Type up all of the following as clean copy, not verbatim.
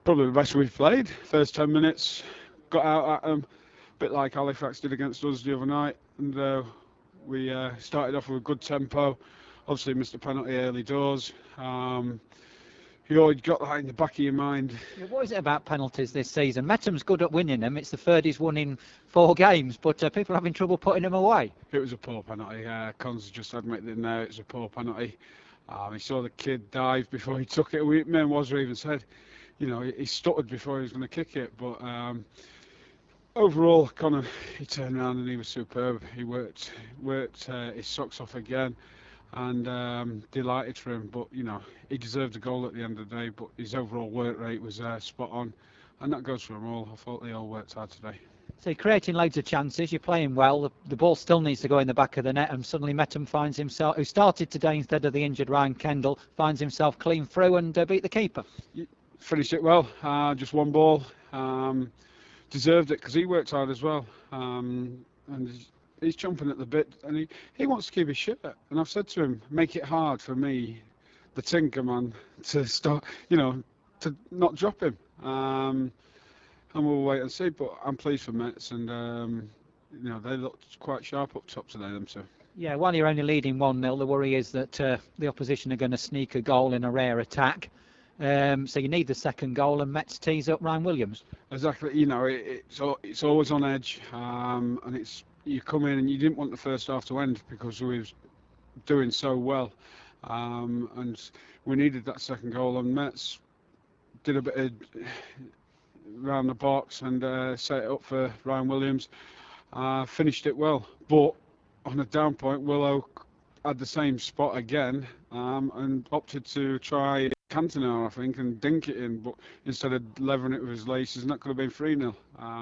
Probably the best we've played. First 10 minutes, got out at them, a bit like Halifax did against us the other night, and we started off with a good tempo. Obviously, missed a penalty early doors. You always got that in the back of your mind. Yeah, what is it about penalties this season? Metham's good at winning them. It's the third he's won in 4 games, but people are having trouble putting them away. It was a poor penalty. Cons just admitted it now. It was a poor penalty. He saw the kid dive before he took it. Me and Wazza even said, he stuttered before he was going to kick it. But overall, Connor, he turned around and he was superb. He worked his socks off again, and delighted for him. But he deserved a goal at the end of the day. But his overall work rate was spot on, and that goes for them all. I thought they all worked hard today. So you're creating loads of chances, you're playing well, the ball still needs to go in the back of the net, and suddenly Metham finds himself, who started today instead of the injured Ryan Kendall, finds himself clean through and beat the keeper. Finished it well, just one ball. Deserved it because he worked hard as well. And he's chomping at the bit, and he wants to keep his shirt. And I've said to him, make it hard for me, the Tinker man, to start, to not drop him. And we'll wait and see. But I'm pleased for Mets, and they looked quite sharp up top today, them two. Yeah, while you're only leading 1-0, the worry is that the opposition are going to sneak a goal in a rare attack. So you need the second goal, and Mets tease up Ryan Williams. Exactly. It's always on edge, and you come in and you didn't want the first half to end because we was doing so well, and we needed that second goal. And Mets did a bit of around the box and set it up for Ryan Williams. Finished it well, but on a down point, Willow had the same spot again, and opted to try Cantona, I think, and dink it in, but instead of levering it with his laces, and that could have been 3-0.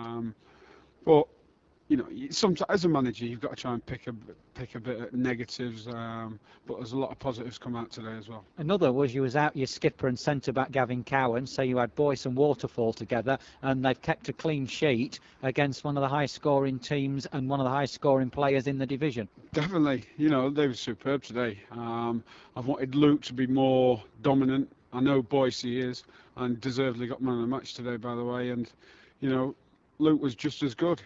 But sometimes as a manager, you've got to try and pick a bit of negatives, but there's a lot of positives come out today as well. Another was you was out your skipper and centre back Gavin Cowan, so you had Boyce and Waterfall together, and they've kept a clean sheet against one of the highest scoring teams and one of the highest scoring players in the division. Definitely, they were superb today. I've wanted Luke to be more dominant. I know Boyce he is, and deservedly got man of the match today, by the way. And Luke was just as good.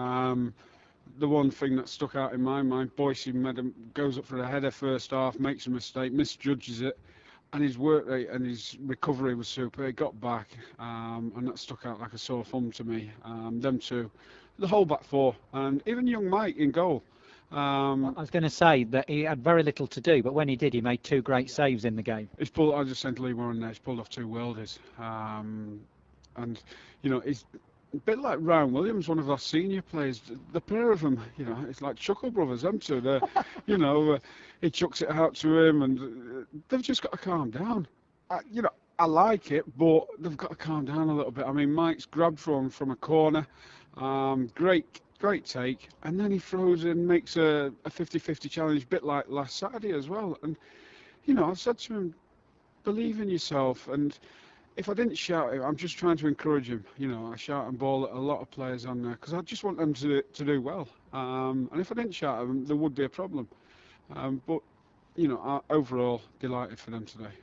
The one thing that stuck out in my mind, Boyce goes up for a header first half, makes a mistake, misjudges it, and his work rate and his recovery was super. He got back, and that stuck out like a sore thumb to me. Them two, the whole back four, and even young Mike in goal. I was going to say that he had very little to do, but when he did, he made 2 great saves in the game. I just sent Lee Warren there. He's pulled off 2 worldies, and he's a bit like Ryan Williams, one of our senior players. The pair of them, it's like Chuckle Brothers, them two. He chucks it out to him, and they've just got to calm down. I like it, but they've got to calm down a little bit. I mean, Mike's grabbed from a corner, great take, and then he throws and makes a 50-50 challenge, a bit like last Saturday as well. And I've said to him, believe in yourself. And if I didn't shout him, I'm just trying to encourage him. I shout and ball at a lot of players on there because I just want them to do well. And if I didn't shout at them, there would be a problem. But overall, delighted for them today.